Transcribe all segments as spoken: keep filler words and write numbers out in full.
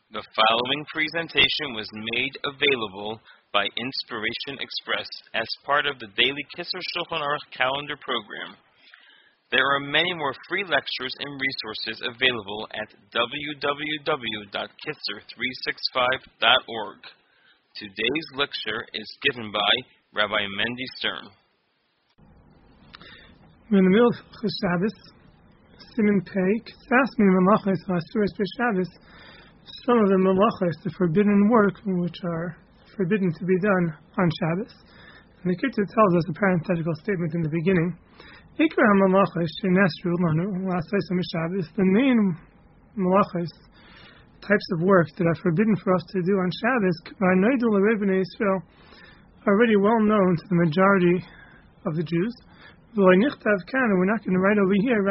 The following presentation was made available by Inspiration Express as part of the daily Kisser Shulchan Aruch calendar program. There are many more free lectures and resources available at w w w dot kisser three sixty-five dot org. Today's lecture is given by Rabbi Mendy Stern. We're in the middle of Shabbos, Siman Pei, Ksas min Malachos V'Asuros B'Shabbos. Some of the malachos, the forbidden work, which are forbidden to be done on Shabbos. And the Kitzur tells us a parenthetical statement in the beginning. Ikra malachos shenesru lanu l'asayis Shabbos. The main malachos, types of work that are forbidden for us to do on Shabbos, already well known to the majority of the Jews. We're not going to write over here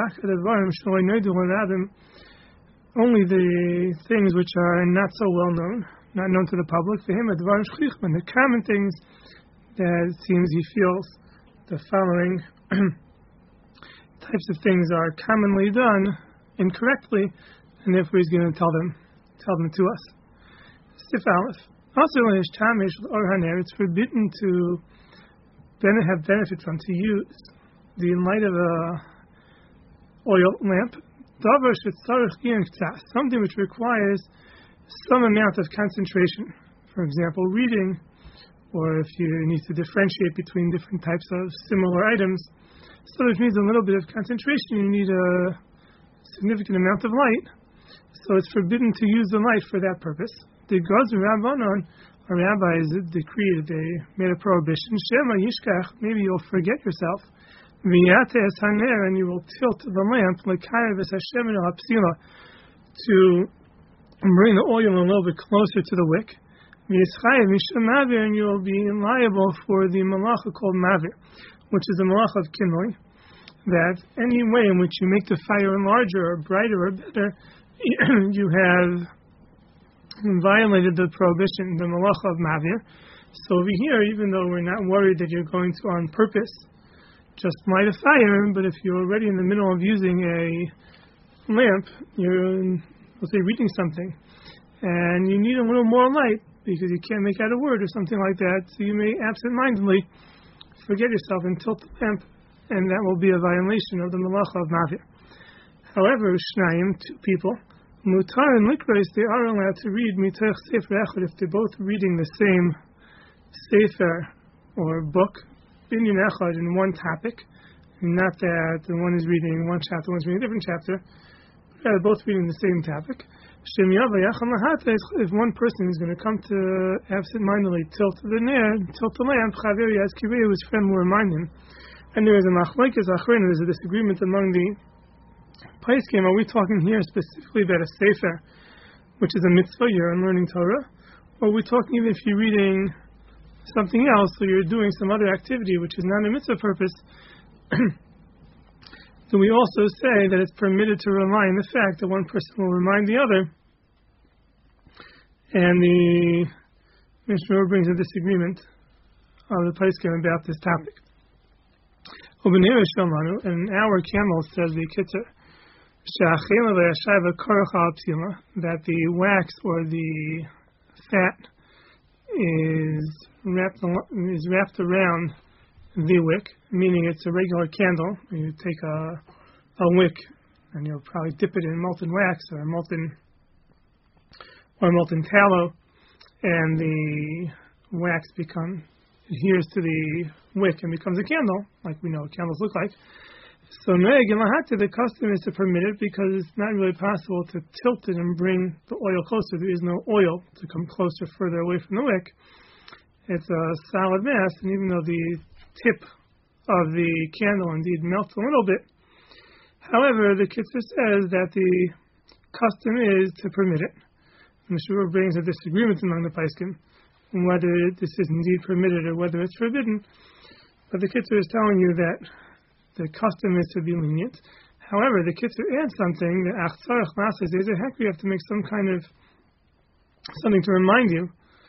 only the things which are not so well known, not known to the public. For him, the common things that it seems he feels the following types of things are commonly done incorrectly, and therefore he's going to tell them, tell them to us. Sif Aleph. Also, it's forbidden to have benefit from, to use the light of a oil lamp. Something which requires some amount of concentration. For example, reading, or if you need to differentiate between different types of similar items, so which needs a little bit of concentration, you need a significant amount of light. So it's forbidden to use the light for that purpose. The Gazer Rabbanon, our rabbis decreed, they made a prohibition. Shema Yishkach, maybe you'll forget yourself. And you will tilt the lamp to bring the oil a little bit closer to the wick. And you will be liable for the malacha called mavir, which is the malacha of kindling. That any way in which you make the fire larger or brighter or better, you have violated the prohibition, the malacha of mavir. So over here, even though we're not worried that you're going to on purpose just light a fire, but if you're already in the middle of using a lamp, you're, let's say, reading something, and you need a little more light because you can't make out a word or something like that, so you may absent-mindedly forget yourself and tilt the lamp, and that will be a violation of the malacha of mavir. However, shnayim, two people, mutar and likros, they are allowed to read mitoch sefer echad if they're both reading the same sefer or book, binyan echad in one topic, not that the one is reading one chapter, one's reading a different chapter, but they're both reading the same topic. If one person is going to come to absent-mindedly tilt the nair, tilt the lamp, his friend will remind him. And there is a machlokes achrein, there's a disagreement among the poskim. Are we talking here specifically about a sefer, which is a mitzvah, you're learning Torah, or are we talking even if you're reading something else, so you're doing some other activity which is not a mitzvah purpose? Do we also say that it's permitted to rely on the fact that one person will remind the other? And the Mishnah brings a disagreement of the poskim about this topic. And our camel, says the Kitzur, that the wax or the fat is wrapped is wrapped around the wick, meaning it's a regular candle. You take a a wick and you'll probably dip it in molten wax or molten or molten tallow, and the wax becomes adheres to the wick and becomes a candle, like we know what candles look like. So the custom is to permit it because it's not really possible to tilt it and bring the oil closer. There is no oil to come closer, further away from the wick. It's a solid mass, and even though the tip of the candle indeed melts a little bit, however, the Kitzur says that the custom is to permit it. And the Shur brings a disagreement among the poskim whether this is indeed permitted or whether it's forbidden. But the Kitzur is telling you that the custom is to be lenient. However, the Kitzur adds something that you have to make some kind of something to remind you.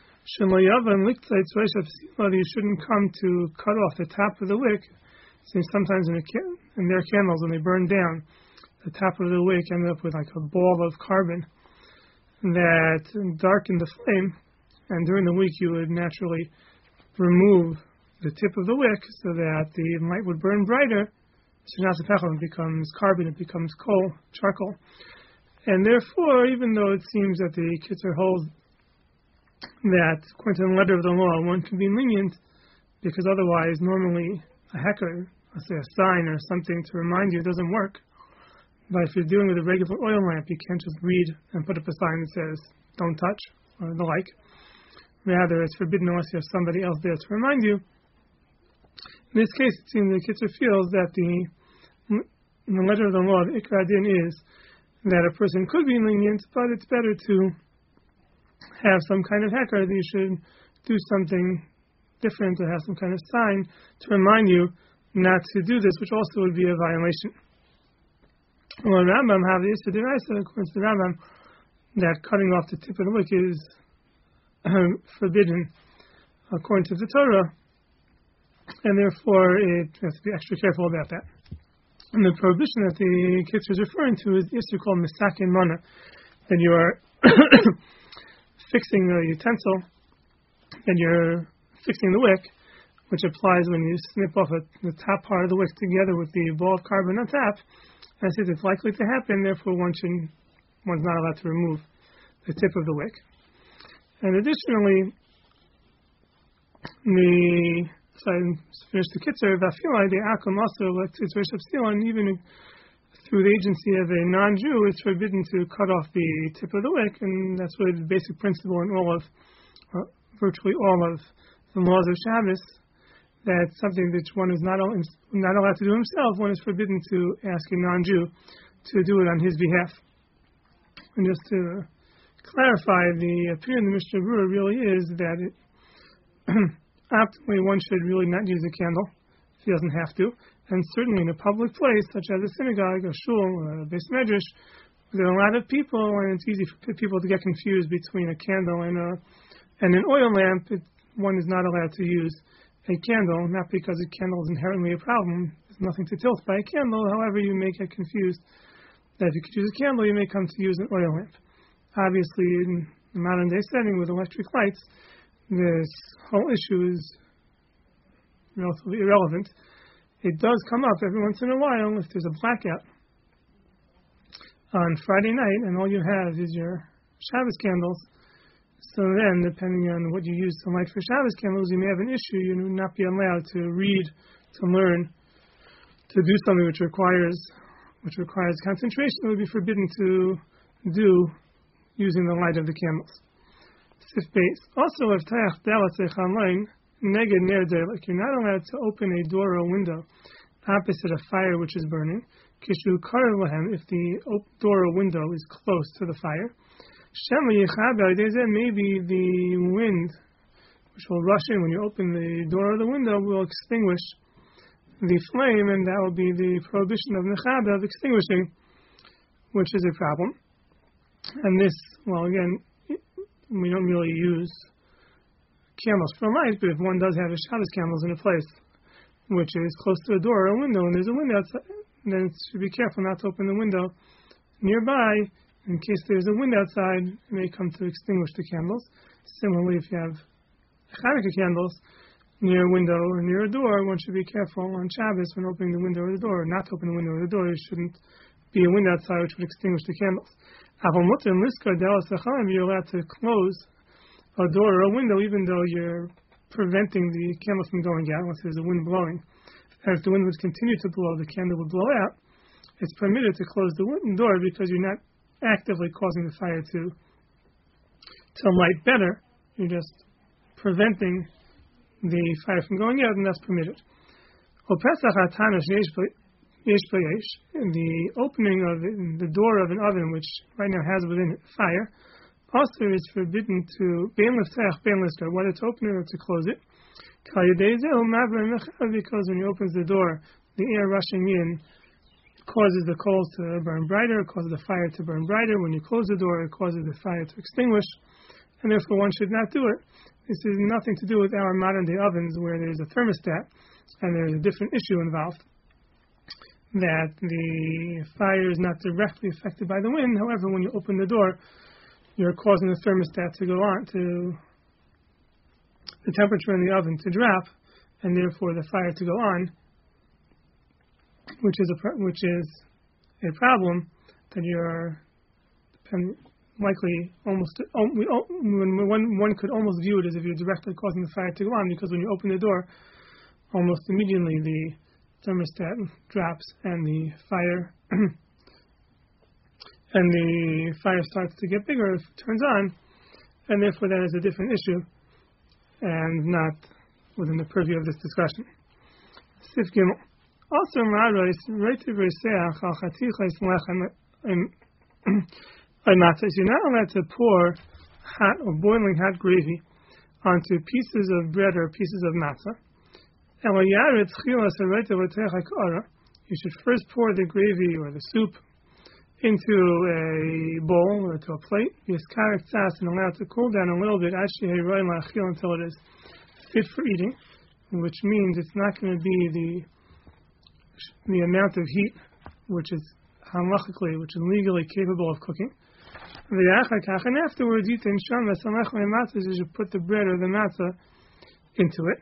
You shouldn't come to cut off the top of the wick. See, sometimes in, a, in their candles, when they burn down, the top of the wick ended up with like a ball of carbon. that darken the flame, and during the week you would naturally remove the tip of the wick so that the light would burn brighter. It becomes carbon, it becomes coal, charcoal. And therefore, even though it seems that the Kitzur holds that, according to the letter of the law, one can be lenient, because otherwise, normally, a hecker, let's say a sign or something to remind you, doesn't work. But if you're dealing with a regular oil lamp, you can't just read and put up a sign that says, don't touch, or the like. Rather, it's forbidden unless you have somebody else there to remind you. In this case, it seems the Kitzur feels that the, in the letter of the law, the Ikra Din is that a person could be lenient, but it's better to have some kind of hecker, that you should do something different, to have some kind of sign to remind you not to do this, which also would be a violation. Well, Rambam have the Issa D'Oraisa, according to the Rambam, that cutting off the tip of the wick is uh, forbidden according to the Torah, and therefore it has to be extra careful about that. And the prohibition that the Kitzur is referring to is the issue called Misakin Mana, that you are fixing the utensil, and you're fixing the wick, which applies when you snip off a, the top part of the wick together with the ball of carbon on top. And since it's likely to happen, therefore one should, one's not allowed to remove the tip of the wick. And additionally, the so I finished the Kitzur, Vafilai, the Akum also, and even through the agency of a non-Jew, it's forbidden to cut off the tip of the wick, and that's really the basic principle in all of, uh, virtually all of the laws of Shabbos, that something that one is not, not allowed to do himself, one is forbidden to ask a non-Jew to do it on his behalf. And just to clarify, the opinion of the Mishnah Berurah really is that it optimally, one should really not use a candle if he doesn't have to, and certainly in a public place such as a synagogue, a shul, or a beis medrash, there are a lot of people, and it's easy for people to get confused between a candle and a and an oil lamp. It, one is not allowed to use a candle, not because a candle is inherently a problem. There's nothing to tilt by a candle. However, you may get confused that if you could use a candle, you may come to use an oil lamp. Obviously, in the modern day setting with electric lights, this whole issue is relatively irrelevant. It does come up every once in a while if there's a blackout on Friday night and all you have is your Shabbos candles. So then, depending on what you use to light for Shabbos candles, you may have an issue. You will not be allowed to read, to learn, to do something which requires which requires concentration. It would be forbidden to do using the light of the candles. Also, if neged ner delek, you're not allowed to open a door or window opposite a fire which is burning. Kishu karev lahem, if the door or window is close to the fire. Maybe the wind, which will rush in when you open the door or the window, will extinguish the flame, and that will be the prohibition of nechaba, of extinguishing, which is a problem. And this, well, again, we don't really use candles for light, but if one does have a Shabbos candles in a place which is close to a door or a window, and there's a window outside, then it should be careful not to open the window nearby. In case there's a wind outside, it may come to extinguish the candles. Similarly, if you have Hanukkah candles near a window or near a door, one should be careful on Shabbos when opening the window or the door, or not to open the window or the door. There shouldn't be a wind outside which would extinguish the candles. You're allowed to close a door or a window even though you're preventing the candles from going out unless there's a wind blowing. And if the wind would continue to blow, the candle would blow out. It's permitted to close the door because you're not actively causing the fire to to light better. You're just preventing the fire from going out, and that's permitted. The opening of it, the door of an oven, which right now has within it fire, also is forbidden to whether to open it or to close it. Because when he opens the door, the air rushing in causes the coals to burn brighter, it causes the fire to burn brighter. When you close the door, it causes the fire to extinguish, and therefore one should not do it. This has nothing to do with our modern day ovens where there's a thermostat and there's a different issue involved, that the fire is not directly affected by the wind. However, when you open the door, you're causing the thermostat to go on, to the temperature in the oven to drop, and therefore the fire to go on, which is a which is a problem that you're likely almost when one one could almost view it as if you're directly causing the fire to go on, because when you open the door, almost immediately the thermostat drops and the fire and the fire starts to get bigger, it turns on, and therefore that is a different issue and not within the purview of this discussion. Sif Gimel. Also, you're not allowed to pour hot or boiling hot gravy onto pieces of bread or pieces of matzah. You should first pour the gravy or the soup into a bowl or to a plate, and allow it to cool down a little bit until it is fit for eating, which means it's not going to be the the amount of heat which is halachically, which is legally capable of cooking. And afterwards, you should put the bread or the matzah into it.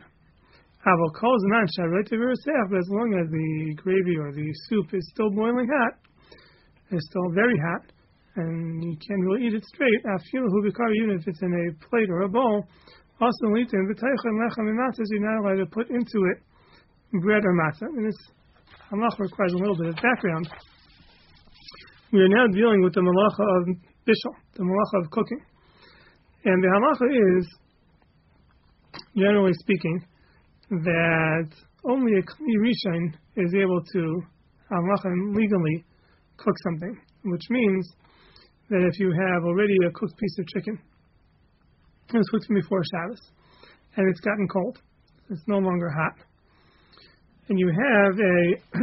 But as long as the gravy or the soup is still boiling hot, it's still very hot, and you can't really eat it straight, even if it's in a plate or a bowl, also you're not allowed to put into it bread or matzah. And this halacha requires a little bit of background. We are now dealing with the malacha of bishul, the malacha of cooking. And the halacha is, generally speaking, that only a kli rishon is able to halacha legally cook something, which means that if you have already a cooked piece of chicken, it was cooked before Shabbos, and it's gotten cold, it's no longer hot, and you have a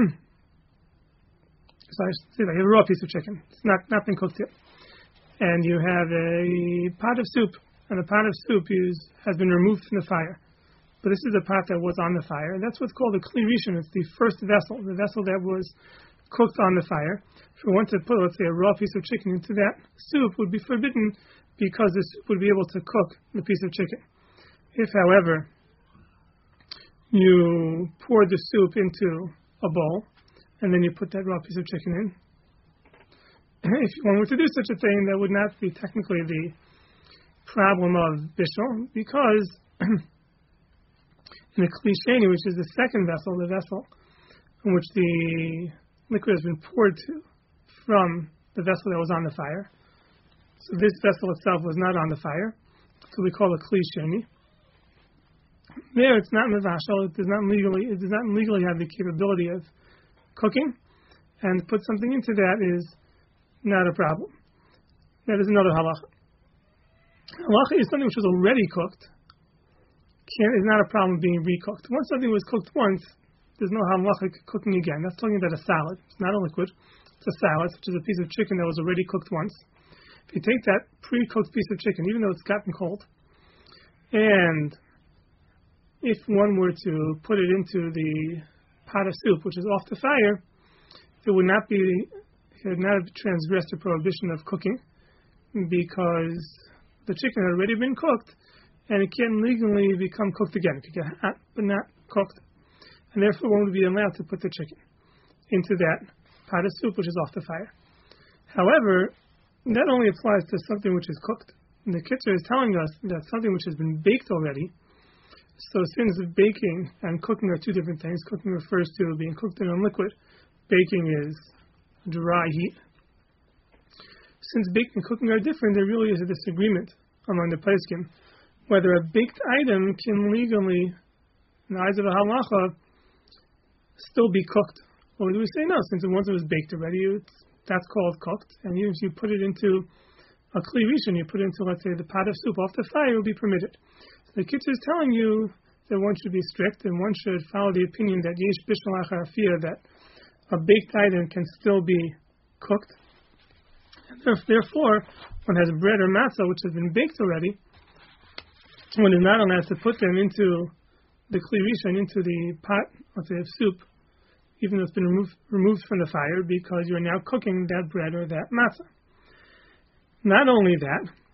so I should say that you have a raw piece of chicken, it's not not been cooked yet, and you have a pot of soup, and the pot of soup is has been removed from the fire, but this is a pot that was on the fire, and that's what's called a kli rishon. It's the first vessel, the vessel that was cooked on the fire. If we want to put, let's say, a raw piece of chicken into that soup, would be forbidden because the soup would be able to cook the piece of chicken. If, however, you pour the soup into a bowl and then you put that raw piece of chicken in, if one were to do such a thing, that would not be technically the problem of bishul, because in the kli sheni, which is the second vessel, the vessel in which the liquid has been poured to from the vessel that was on the fire. So this vessel itself was not on the fire. So we call it kli sheni. There, it's not mevashal. It does not legally. It does not legally have the capability of cooking, and put something into that is not a problem. That is another halacha. Halacha is something which was already cooked. Can is not a problem being recooked. Once something was cooked once, there's no halachic cooking again. That's talking about a salad. It's not a liquid. It's a salad, which is a piece of chicken that was already cooked once. If you take that pre-cooked piece of chicken, even though it's gotten cold, and if one were to put it into the pot of soup, which is off the fire, it would not be, it would not have transgressed the prohibition of cooking, because the chicken had already been cooked, and it can legally become cooked again. It could get hot, but not cooked. And therefore one would be allowed to put the chicken into that pot of soup which is off the fire. However, that only applies to something which is cooked. And the Kitzur is telling us that something which has been baked already, so since baking and cooking are two different things, cooking refers to being cooked in a liquid, baking is dry heat. Since baking and cooking are different, there really is a disagreement among the poskim whether a baked item can legally, in the eyes of a halacha, still be cooked. Or do we say no, since once it was baked already, it's, that's called cooked, and even if you put it into a kli rishon, you put it into, let's say, the pot of soup off the fire, it will be permitted. So the Kitzur is telling you that one should be strict, and one should follow the opinion that yesh bishul achar afiyah, that a baked item can still be cooked. And therefore, one has bread or matzah which has been baked already, one is not allowed to put them into the kli rishon, into the pot, let's say, of soup, even though it's been removed, removed from the fire, because you are now cooking that bread or that matzah. Not only that,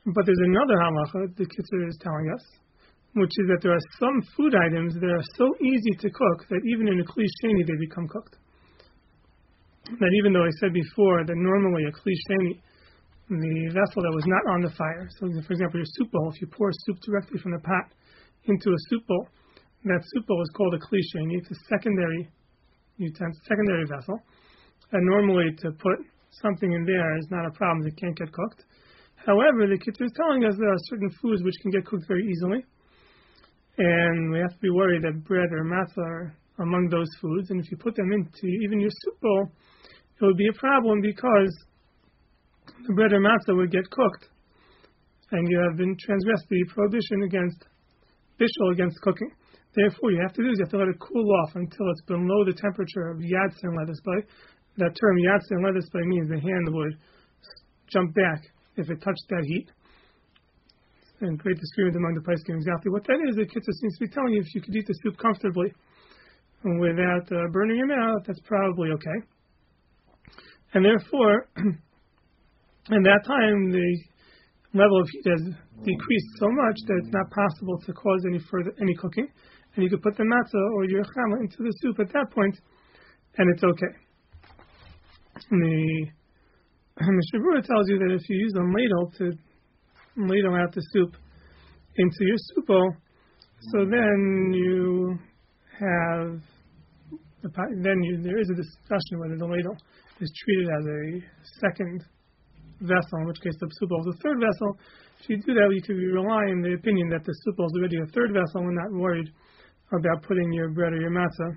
But there's another halacha the Kitzur is telling us, which is that there are some food items that are so easy to cook that even in a kli sheni they become cooked. That even though I said before that normally a kli sheni, the vessel that was not on the fire, so for example your soup bowl, if you pour soup directly from the pot into a soup bowl, that soup bowl is called a kli sheni. It's a secondary utensil, secondary vessel, and normally to put something in there is not a problem, it can't get cooked. However, the Kitzur is telling us there are certain foods which can get cooked very easily, and we have to be worried that bread or matzah are among those foods, and if you put them into even your soup bowl, it would be a problem because the bread or matzah would get cooked, and you have been transgressed the prohibition against bishul, against cooking. Therefore, you have to do is you have to let it cool off until it's below the temperature of yadsin ledesbay. That term yadsin ledesbay means the hand would jump back if it touched that heat. And great disagreement among the poskim exactly what that is. The Kitzur seems to be telling you if you could eat the soup comfortably without uh, burning your mouth, that's probably okay. And therefore, in that time, the level of heat has decreased so much that it's not possible to cause any further any cooking. And you could put the matzah or your challah into the soup at that point, and it's okay. And the Mishnah Berurah tells you that if you use a ladle to ladle out the soup into your soup bowl, so then you have the, then you, there is a discussion whether the ladle is treated as a second vessel, in which case the soup bowl is a third vessel. If you do that, you could rely on the opinion that the soup bowl is already a third vessel and not worried about putting your bread or your matzah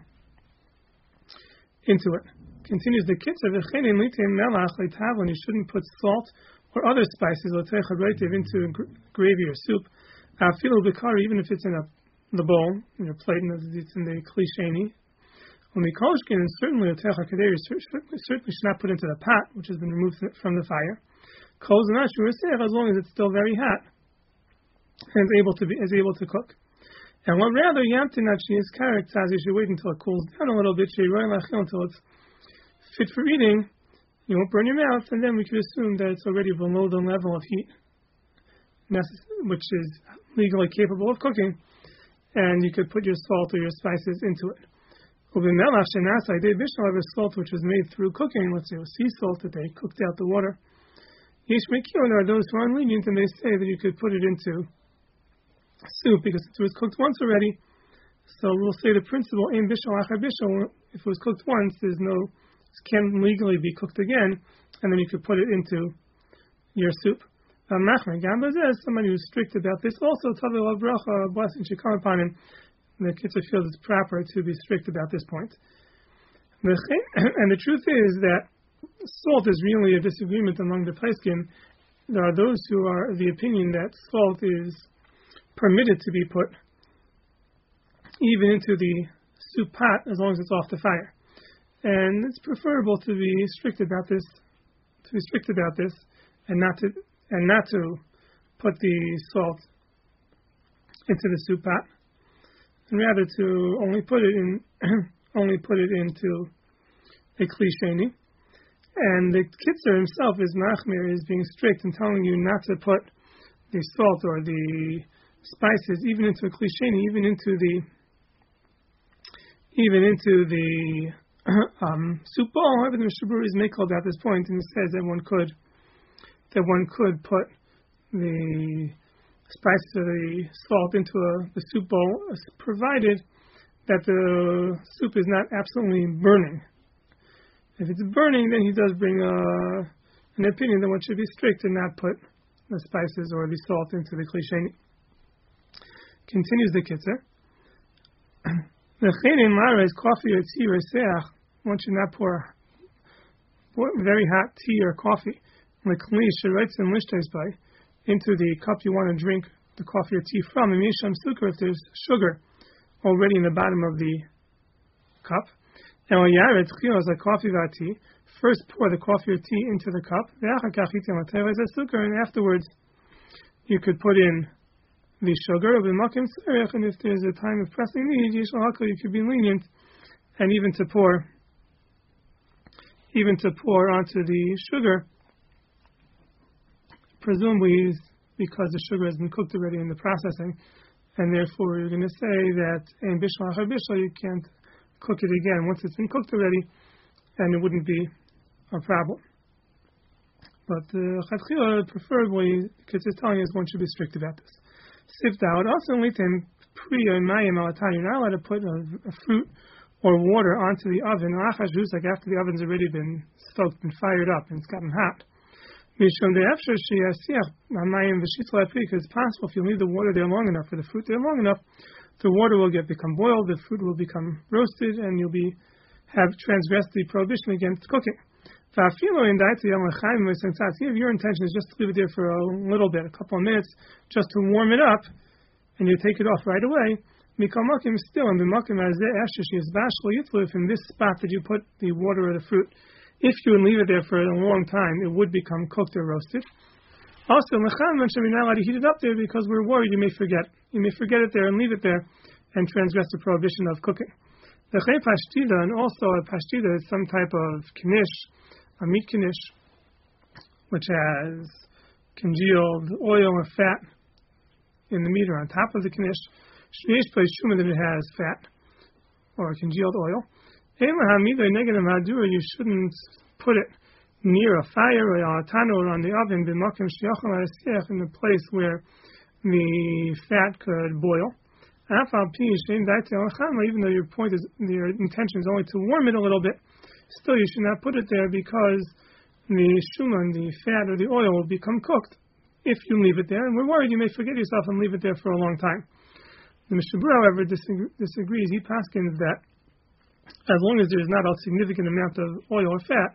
into it. Continues the Kitzur, you shouldn't put salt or other spices into gravy or soup, even if it's in a, the bowl, in your plate, and it's in the kli sheni. And certainly, certainly should not put into the pot, which has been removed from the fire, as long as it's still very hot and is able to be is able to cook. And what rather yamtinachi is character, you should wait until it cools down a little bit, until it's fit for eating. You won't burn your mouth, and then we could assume that it's already below the level of heat which is legally capable of cooking, and you could put your salt or your spices into it. Salt which was made through cooking, let's say it was sea salt that they cooked out the water. There are those who are lenient and they say that you could put it into soup because it was cooked once already. So we'll say the principle, if it was cooked once, there's no, it can't legally be cooked again, and then you could put it into your soup. Somebody who's strict about this also, a blessing should come upon him. The Kitzur feels it's proper to be strict about this point. And the truth is that salt is really a disagreement among the poskim. There are those who are of the opinion that salt is permitted to be put even into the soup pot as long as it's off the fire. And it's preferable to be strict about this, to be strict about this, and not to and not to put the salt into the soup pot, and rather to only put it in only put it into a kli sheni. And the Kitzur himself is machmir, is being strict and telling you not to put the salt or the spices even into a kli sheni, even into the even into the um, soup bowl. However, the Mishnah Berurah is makel at this point, and he says that one could that one could put the spices or the salt into a, the soup bowl, provided that the soup is not absolutely burning. If it's burning, then he does bring a, an opinion that one should be strict and not put the spices or the salt into the kli sheni. Continues the Kitzur. The chenin mara is coffee or tea or seach. One should not pour very hot tea or coffee, like kli shiraitzim lishtais by, into the cup you want to drink the coffee or tea from. And misham sukkar, if there's sugar already in the bottom of the cup. And when yaret chilos like coffee vati, first pour the coffee or tea into the cup. And afterwards, you could put in the sugar of the makim tzarech, and if there's a time of pressing need, you could be lenient, and even to pour, even to pour onto the sugar, presumably because the sugar has been cooked already in the processing, and therefore you're going to say that in bishul achar bishul you can't cook it again once it's been cooked already, and it wouldn't be a problem. But Chatchila, uh, preferably, because it's telling us one should be strict about this. Sift out. Also, litem priya mayim alatan. You're not allowed to put a, a fruit or water onto the oven. Achashus, like after the oven's already been stoked and fired up and it's gotten hot. Mishum de'efshar sheyasiach mayim v'shitla pri. Because it's possible if you leave the water there long enough, or the fruit there long enough, the water will get become boiled, the fruit will become roasted, and you'll be have transgressed the prohibition against cooking. If your intention is just to leave it there for a little bit, a couple of minutes, just to warm it up, and you take it off right away, still in this spot that you put the water or the fruit, if you would leave it there for a long time, it would become cooked or roasted. Also, we're not allowed to heat it up there because we're worried you may forget. You may forget it there and leave it there and transgress the prohibition of cooking. The pashtida, and also a pashtida is some type of knish, a meat knish, which has congealed oil or fat in the meat or on top of the knish. Shmeish place shuma that it has fat or congealed oil. You shouldn't put it near a fire or a tano or on the oven in the place where the fat could boil. Even though your point is, your intention is only to warm it a little bit, still you should not put it there because the shuman, the fat or the oil, will become cooked if you leave it there. And we're worried you may forget yourself and leave it there for a long time. The Mishnah Berurah, however, disagrees. He paskins that as long as there is not a significant amount of oil or fat,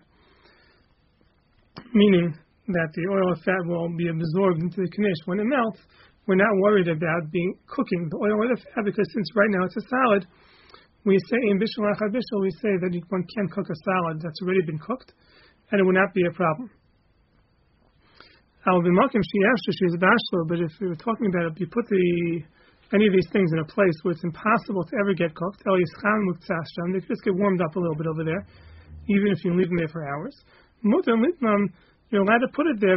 meaning that the oil or fat will be absorbed into the knish when it melts, we're not worried about being cooking the oil or the fat, because since right now it's a salad, we say in bishul achar bishul, we say that one can cook a salad that's already been cooked, and it would not be a problem. But if we were talking about it, you put the any of these things in a place where it's impossible to ever get cooked, they could just get warmed up a little bit over there, even if you leave them there for hours. You're allowed to put it there,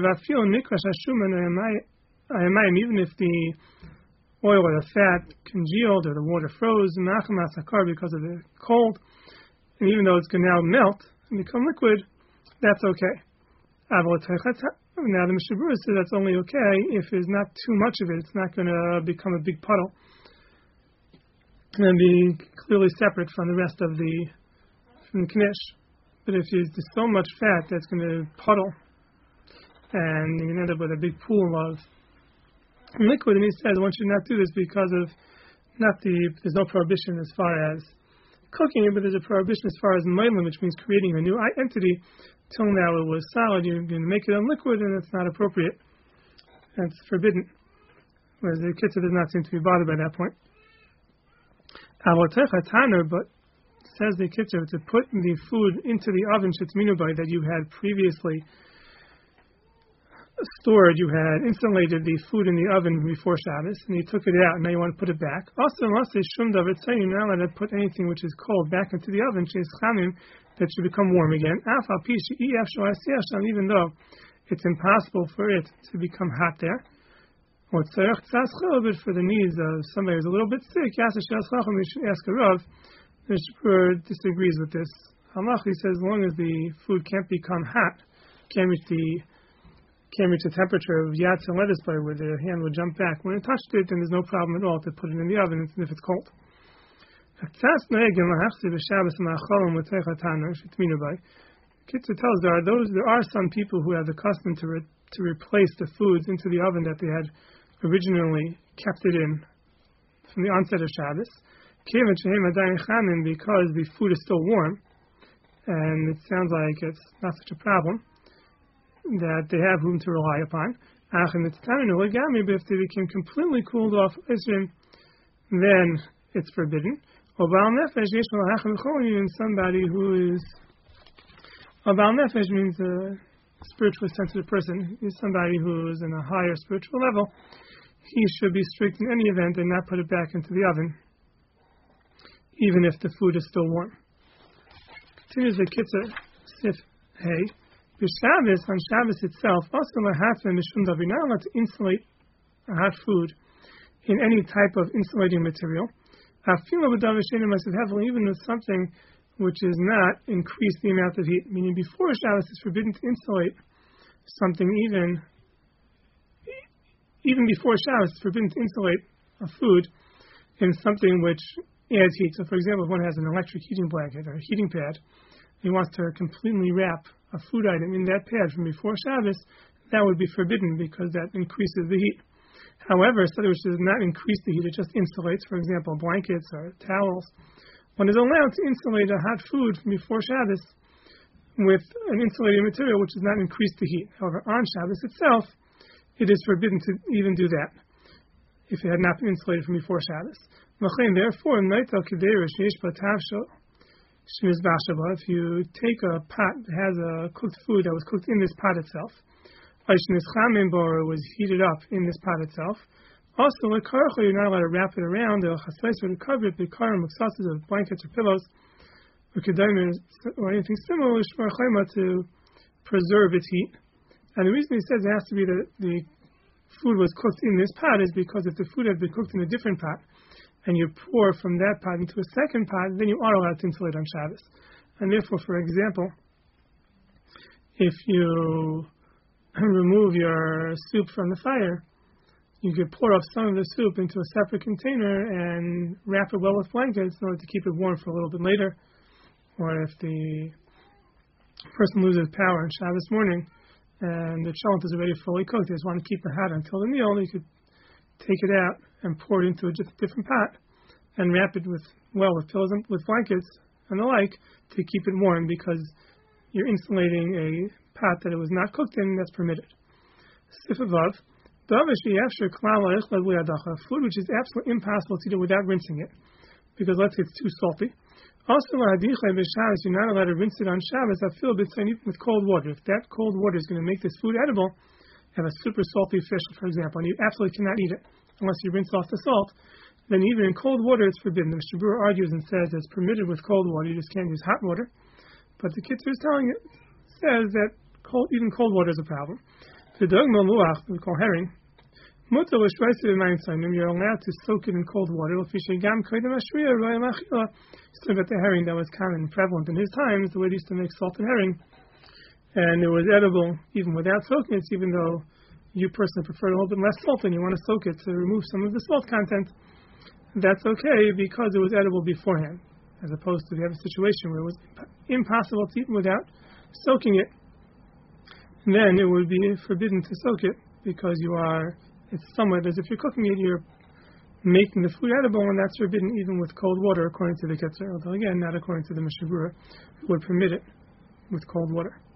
even if the oil or the fat congealed or the water froze because of the cold, and even though it's going to now melt and become liquid, that's okay. Now the Mishnah Berurah says that's only okay if there's not too much of it. It's not going to become a big puddle and be clearly separate from the rest of the from the knish. But if there's so much fat that's going to puddle and you end up with a big pool of liquid, and he says one should not do this because of not the there's no prohibition as far as cooking it, but there's a prohibition as far as mailim, which means creating a new entity. Till now it was solid, you're going to make it a liquid, and it's not appropriate. That's forbidden. Whereas the kitzur does not seem to be bothered by that point. But says the kitzur to put the food into the oven shetzminu that you had previously stored, you had insulated the food in the oven before Shabbos, and you took it out, and now you want to put it back. Also, unless they shum david say you're not allowed to put anything which is cold back into the oven, that should become warm again. Even though it's impossible for it to become hot there, or but for the needs of somebody who's a little bit sick, you should ask a rav. The Shapur disagrees with this. Halach, he says, as long as the food can't become hot, can't reach the can't reach the temperature of yatz and lettuce butter where the hand would jump back. When it touched it, then there's no problem at all to put it in the oven, even if it's cold. Kitzur tells there are those there are some people who have the custom to re, to replace the foods into the oven that they had originally kept it in from the onset of Shabbos, because the food is still warm, and it sounds like it's not such a problem that they have room to rely upon. But if they became completely cooled off, then it's forbidden. Somebody who is a Baal Nefesh means a spiritually sensitive person. He's somebody who is in a higher spiritual level. He should be strict in any event and not put it back into the oven, even if the food is still warm. Continues the Kitzur Sif Hey. B'Shabbos, on Shabbos itself, also lahatzim mishum davar, you're not allowed to insulate a hot food, in any type of insulating material, even with something which is not increase the amount of heat. Meaning before Shabbos it's forbidden to insulate something even even before Shabbos it's forbidden to insulate a food in something which adds heat. So for example, if one has an electric heating blanket or a heating pad, he wants to completely wrap a food item in that pad from before Shabbos, that would be forbidden because that increases the heat. However, something which does not increase the heat, it just insulates, for example, blankets or towels. One is allowed to insulate a hot food from before Shabbos with an insulating material which does not increase the heat. However, on Shabbos itself, it is forbidden to even do that if it had not been insulated from before Shabbos. Therefore, if you take a pot that has a cooked food that was cooked in this pot itself, or was heated up in this pot itself, also you're not allowed to wrap it around or to cover it with blankets or pillows or anything similar to preserve its heat. And the reason he says it has to be that the food was cooked in this pot is because if the food had been cooked in a different pot and you pour from that pot into a second pot, then you are allowed to insulate on Shabbos. And therefore, for example, if you remove your soup from the fire, you could pour up some of the soup into a separate container and wrap it well with blankets in order to keep it warm for a little bit later. Or if the person loses power on Shabbos morning and the cholent is already fully cooked, they just want to keep it hot until the meal, you could take it out and pour it into a different pot and wrap it with well with pillows and with blankets and the like to keep it warm, because you're insulating a pot that it was not cooked in. That's permitted. Sif above, food which is absolutely impossible to do without rinsing it, because let's say it's too salty. Also, you're not allowed to rinse it on Shabbos. I feel a bit even with cold water. If that cold water is going to make this food edible, have a super salty fish, for example, and you absolutely cannot eat it unless you rinse off the salt, then even in cold water it's forbidden. The Mishnah Berurah argues and says it's permitted with cold water, you just can't use hot water. But the Kitzur is telling it, says that cold, even cold water is a problem. The dogma luach, we call herring, you're allowed to soak it in cold water. Still about the herring that was common and prevalent in his times, the way they used to make salted herring, and it was edible even without soaking it, even though you personally prefer a little bit less salt and you want to soak it to remove some of the salt content. That's okay because it was edible beforehand, as opposed to the other situation where it was impossible to eat without soaking it. Then it would be forbidden to soak it because you are, it's somewhat as if you're cooking it, you're making the food edible, and that's forbidden even with cold water according to the Kitzur, although again not according to the Mishnah Berurah, who would permit it with cold water.